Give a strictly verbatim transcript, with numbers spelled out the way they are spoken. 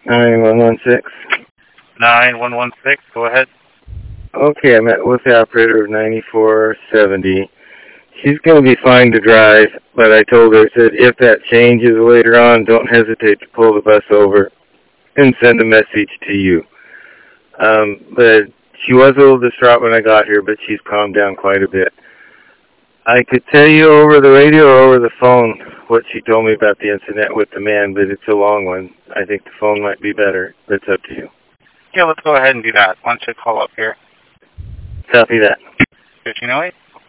nine one one six. nine one one six, go ahead. Okay, I met with the operator of ninety-four seventy. She's going to be fine to drive, but I told her, I said, if that changes later on, don't hesitate to pull the bus over and send a message to you. Um, but she was a little distraught when I got here, but she's calmed down quite a bit. I could tell you over the radio or over the phone what she told me about the incident with the man, but it's a long one. I think the phone might be better. It's up to you. Yeah, let's go ahead and do that. Why don't you call up here? Copy that. fifteen oh eight.